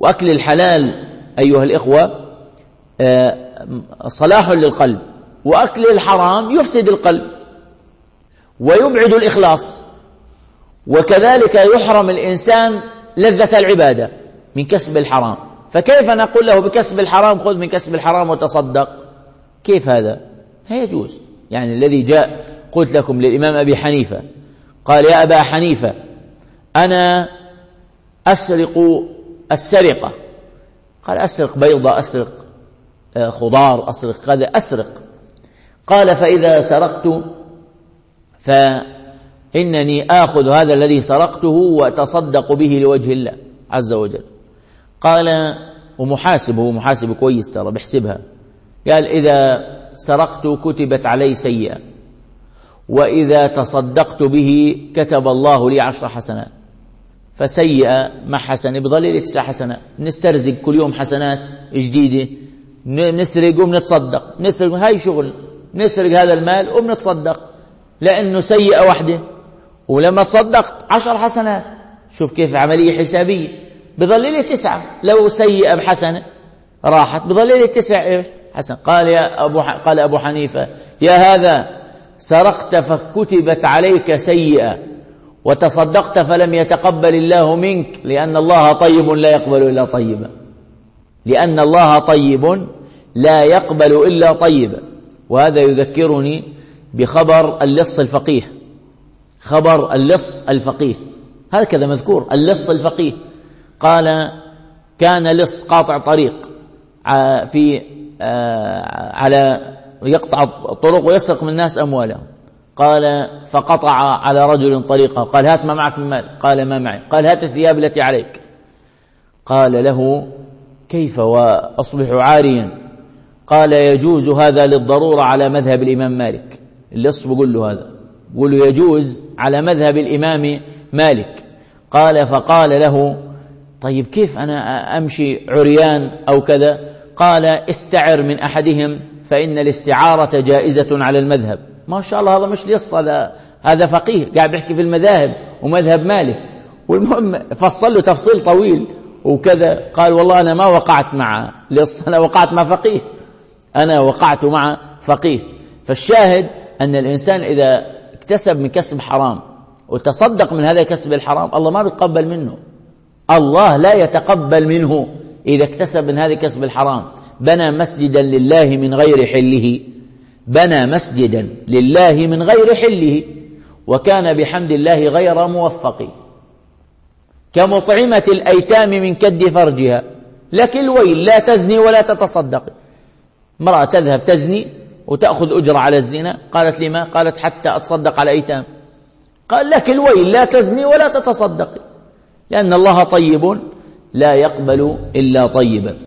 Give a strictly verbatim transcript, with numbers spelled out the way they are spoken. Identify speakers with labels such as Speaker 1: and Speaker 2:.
Speaker 1: وأكل الحلال أيها الإخوة صلاح للقلب، وأكل الحرام يفسد القلب ويبعد الإخلاص، وكذلك يحرم الإنسان لذة العبادة من كسب الحرام. فكيف نقول له بكسب الحرام خذ من كسب الحرام وتصدق؟ كيف هذا؟ لا يجوز. يعني الذي جاء قلت لكم للإمام أبي حنيفة قال يا أبا حنيفة أنا أسرق السرقة، قال أسرق بيضة، أسرق خضار، أسرق كذا، أسرق. قال فإذا سرقت فإنني آخذ هذا الذي سرقته وأتصدق به لوجه الله عز وجل. قال ومحاسبه محاسب كويس ترى بحسبها، قال إذا سرقت كتبت علي سيئة، وإذا تصدقت به كتب الله لي عشر حسنات. فسيئة مع حسنة بضل تسع حسنات، نسترزق كل يوم حسنات جديدة، نسرق وبنتصدق، نسرق هاي شغل، نسرق هذا المال وبنتصدق لأنه سيئة واحدة، ولما تصدقت عشر حسنات. شوف كيف عملية حسابية، بضل لي تسعة، لو سيئة بحسنة راحت بضل لي تسع إيش حسن. قال يا أبو ح... قال أبو حنيفة يا هذا سرقت فكتبت عليك سيئة، وتصدقت فلم يتقبل الله منك، لأن الله طيب لا يقبل إلا طيبا، لأن الله طيب لا يقبل إلا طيبا. وهذا يذكرني بخبر اللص الفقيه، خبر اللص الفقيه هكذا مذكور، اللص الفقيه. قال كان لص قاطع طريق في على يقطع الطرق ويسرق من الناس أموالهم. قال فقطع على رجل طريقه، قال هات ما معك من مال، قال ما معي، قال هات الثياب التي عليك. قال له كيف وأصبح عاريا؟ قال يجوز هذا للضرورة على مذهب الإمام مالك. اللص بقول له هذا، بقول له يجوز على مذهب الإمام مالك. قال فقال له طيب كيف أنا أمشي عريان أو كذا؟ قال استعر من أحدهم فإن الاستعارة جائزة على المذهب. ما شاء الله، هذا مش لص، هذا هذا فقيه قاعد بيحكي في المذاهب ومذهب مالك. والمهم فصل له تفصيل طويل وكذا. قال والله أنا ما وقعت مع لص، أنا وقعت مع فقيه، أنا وقعت مع فقيه. فالشاهد أن الإنسان إذا اكتسب من كسب حرام وتصدق من هذا الكسب الحرام الله ما بيتقبل منه، الله لا يتقبل منه إذا اكتسب من هذا الكسب الحرام. بنى مسجدا لله من غير حله، بنى مسجدا لله من غير حله، وكان بحمد الله غير موفق. كمطعمة الأيتام من كد فرجها، لك الويل لا تزني ولا تتصدق. امرأة تذهب تزني وتأخذ أجرة على الزنا، قالت لي ما؟ قالت حتى أتصدق على أيتام. قال لك الويل لا تزني ولا تتصدق، لأن الله طيب لا يقبل إلا طيبا.